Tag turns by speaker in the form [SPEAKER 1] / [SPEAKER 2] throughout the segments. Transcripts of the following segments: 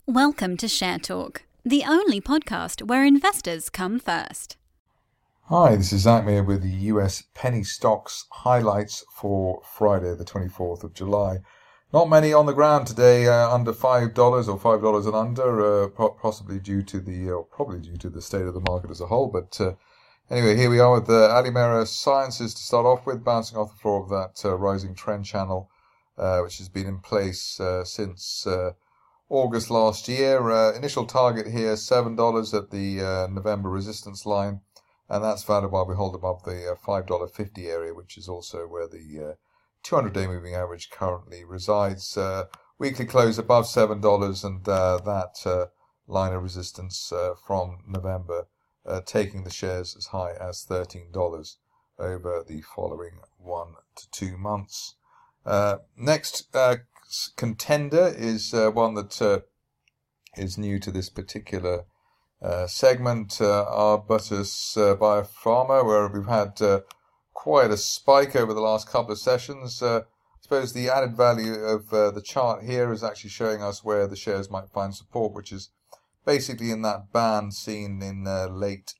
[SPEAKER 1] Welcome to Share Talk, the only podcast where investors come first.
[SPEAKER 2] Hi, this is Zach Meir with the US penny stocks highlights for Friday, the 24th of July. Not many on the ground today, under $5 or $5 and under, possibly due to probably due to the state of the market as a whole. But anyway, here we are with Alimera Sciences to start off with, bouncing off the floor of that rising trend channel, which has been in place since August last year. Initial target here, $7 at the November resistance line. And that's valid while we hold above the $5.50 area, which is also where the 200-day moving average currently resides. Weekly close above $7, and that line of resistance from November taking the shares as high as $13 over the following 1 to 2 months. Next contender is one that is new to this particular segment, Arbutus Biopharma, where we've had quite a spike over the last couple of sessions. I suppose the added value of the chart here is actually showing us where the shares might find support, which is basically in that band seen in late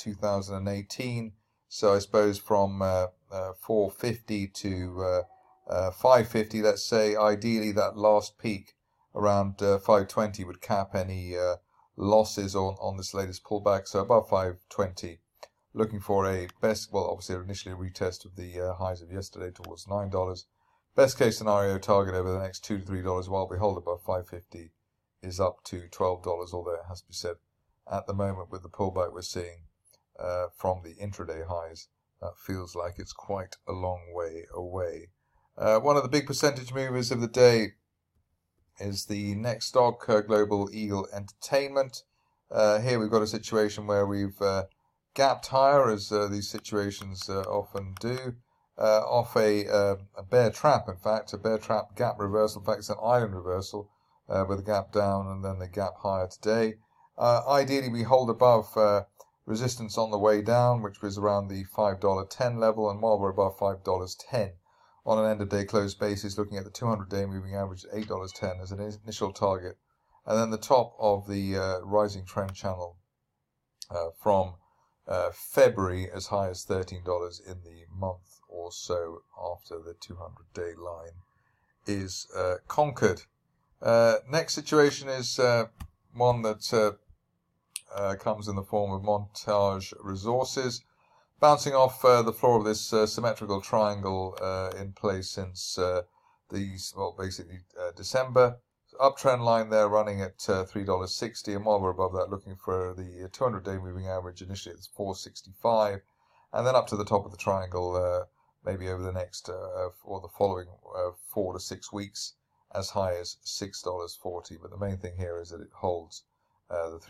[SPEAKER 2] 2018. So I suppose from 450 to 550, let's say, ideally that last peak around 520 would cap any losses on this latest pullback. So above 520, looking for a best, well, obviously initially a retest of the highs of yesterday towards $9. Best case scenario target over the next $2 to $3 while we hold above 550 is up to $12, although it has to be said at the moment with the pullback we're seeing from the intraday highs, that feels like it's quite a long way away. One of the big percentage movers of the day is the next stock, Global Eagle Entertainment. Here we've got a situation where we've gapped higher, as these situations often do, off a bear trap, in fact, a bear trap gap reversal. In fact, it's an island reversal with a gap down and then the gap higher today. Ideally, we hold above resistance on the way down, which was around the $5.10 level, and while we're above $5.10, on an end-of-day close basis, looking at the 200-day moving average at $8.10 as an initial target, and then the top of the rising trend channel from February as high as $13 in the month or so after the 200-day line is conquered. Next situation is one that comes in the form of Montage Resources, bouncing off the floor of this symmetrical triangle in place since December. Uptrend line there running at $3.60, and while we're above that, looking for the 200-day moving average. Initially it's $4.65, and then up to the top of the triangle maybe over the next or the following 4 to 6 weeks as high as $6.40. But the main thing here is that it holds the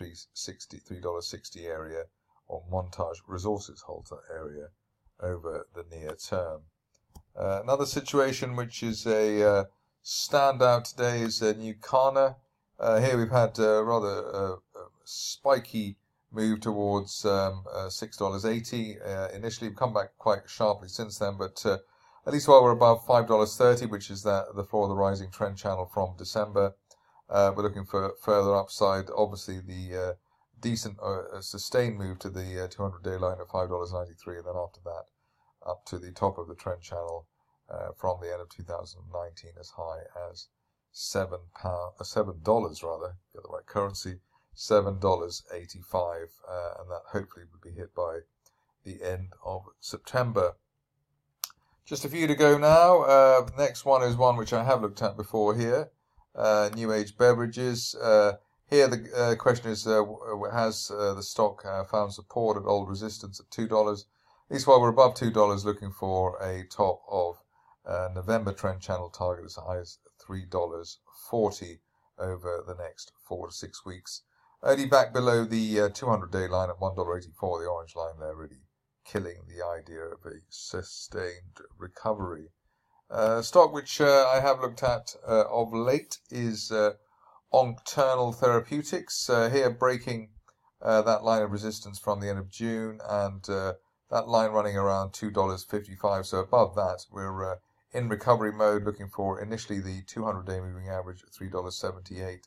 [SPEAKER 2] $3.60 area, or Montage Resources holds that area over the near term. Another situation which is a standout today is Nucana. Here we've had rather spiky move towards $6.80. Initially, we've come back quite sharply since then, but at least while we're above $5.30, which is the floor of the rising trend channel from December, we're looking for further upside. Obviously, the decent sustained move to the 200-day line at $5.93, and then after that up to the top of the trend channel from the end of 2019 as high as $7 rather, get the right currency, $7.85, and that hopefully would be hit by the end of September. Just a few to go now. Next one is one which I have looked at before here, New Age Beverages. Here the question is, has the stock found support at old resistance at $2? At least while we're above $2, looking for a top of November trend channel target as high as $3.40 over the next 4 to 6 weeks. Only back below the 200-day line at $1.84, the orange line there, really killing the idea of a sustained recovery. Stock which I have looked at of late is Oncternal Therapeutics, here breaking that line of resistance from the end of June, and that line running around $2.55. So above that, we're in recovery mode, looking for initially the 200-day moving average at $3.78,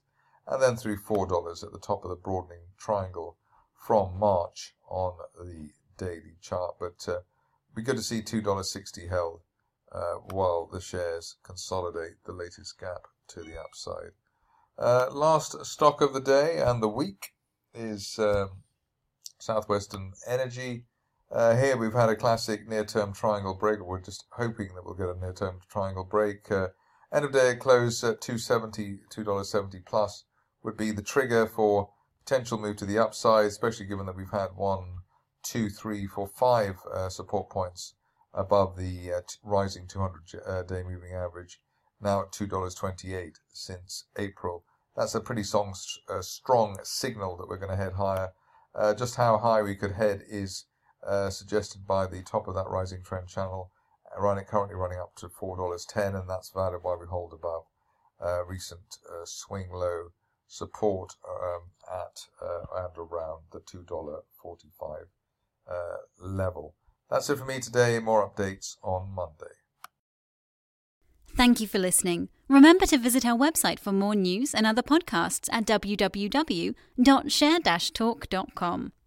[SPEAKER 2] and then through $4 at the top of the broadening triangle from March on the daily chart. But it'd be good to see $2.60 held while the shares consolidate the latest gap to the upside. Last stock of the day and the week is Southwestern Energy. Here we've had a classic near-term triangle break. We're just hoping that we'll get a near-term triangle break. End of day close at $2.70 plus would be the trigger for potential move to the upside, especially given that we've had 1, 2, 3, 4, 5 support points above the rising 200-day moving average, now at $2.28 since April. That's a pretty strong signal that we're going to head higher. Just how high we could head is suggested by the top of that rising trend channel, currently running up to $4.10, and that's valid while we hold above recent swing low support at and around the $2.45 level. That's it for me today. More updates on Monday.
[SPEAKER 1] Thank you for listening. Remember to visit our website for more news and other podcasts at www.share-talk.com.